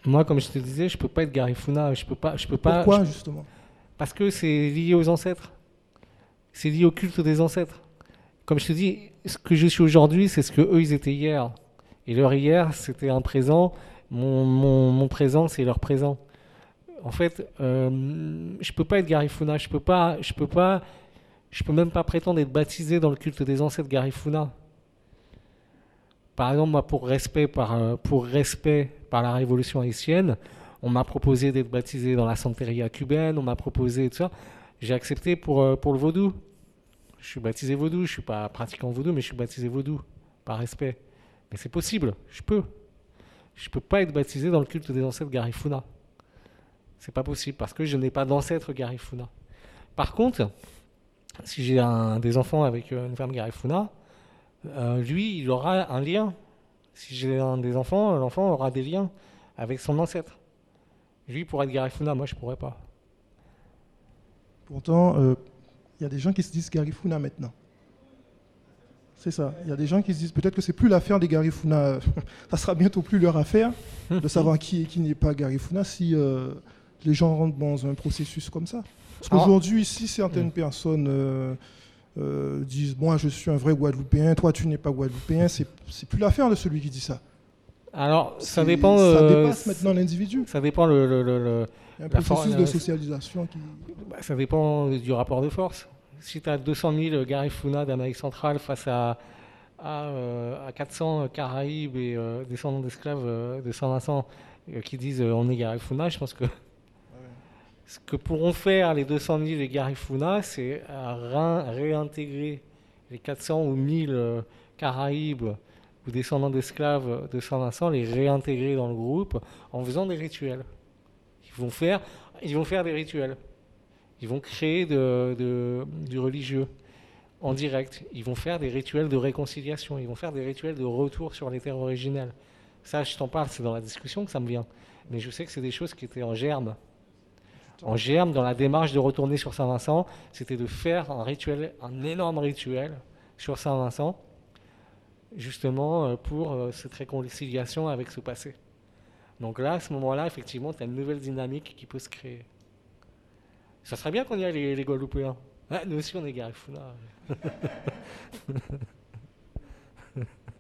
Moi, comme je te disais, je peux pas être Garifuna. Je peux pas, Pourquoi, justement? parce que c'est lié aux ancêtres. C'est lié au culte des ancêtres. Comme je te dis, ce que je suis aujourd'hui, c'est ce que eux ils étaient hier. Et leur hier, c'était un présent. Mon présent, c'est leur présent. En fait, je peux pas être Garifuna. Je peux même pas prétendre être baptisé dans le culte des ancêtres Garifuna. Par exemple, moi, pour respect par la révolution haïtienne, on m'a proposé d'être baptisé dans la santeria cubaine, on m'a proposé tout ça. J'ai accepté pour le vaudou. Je suis baptisé vaudou, je suis pas pratiquant vaudou, mais je suis baptisé vaudou, par respect. Mais c'est possible, je peux. Je peux pas être baptisé dans le culte des ancêtres Garifuna. C'est pas possible parce que je n'ai pas d'ancêtre Garifuna. Par contre, si j'ai des enfants avec une femme Garifuna, lui, il aura un lien. Si j'ai un des enfants, l'enfant aura des liens avec son ancêtre. Lui pourrait être Garifuna, moi je pourrais pas. Pourtant, il y a des gens qui se disent Garifuna maintenant. C'est ça. Il y a des gens qui se disent peut-être que c'est plus l'affaire des Garifuna. Ça sera bientôt plus leur affaire de savoir qui est qui n'est pas Garifuna si les gens rentrent dans un processus comme ça. Parce qu'aujourd'hui, si certaines personnes disent moi je suis un vrai Guadeloupéen, toi tu n'es pas Guadeloupéen, c'est plus l'affaire de celui qui dit ça. Alors, ça dépend. Ça dépasse maintenant l'individu. Ça dépend Il y a un processus de socialisation qui. Ça dépend du rapport de force. Si tu as 200 000 Garifuna d'Amérique centrale face à 400 Caraïbes et descendants d'esclaves de Saint-Vincent qui disent on est Garifuna, je pense que ce que pourront faire les 200 000 Garifuna, c'est réintégrer les 400 ou 1000 Caraïbes ou descendants d'esclaves de Saint-Vincent, les réintégrer dans le groupe en faisant des rituels. Ils vont faire des rituels. Ils vont créer du religieux en direct. Ils vont faire des rituels de réconciliation. Ils vont faire des rituels de retour sur les terres originelles. Ça, je t'en parle, c'est dans la discussion que ça me vient. Mais je sais que c'est des choses qui étaient en germe. En germe, dans la démarche de retourner sur Saint-Vincent, c'était de faire un rituel, un énorme rituel sur Saint-Vincent, justement pour cette réconciliation avec ce passé. Donc là, à ce moment-là, effectivement, tu as une nouvelle dynamique qui peut se créer. Ça serait bien qu'on y aille les Guadeloupéens. Ah, nous aussi, on est Garifuna.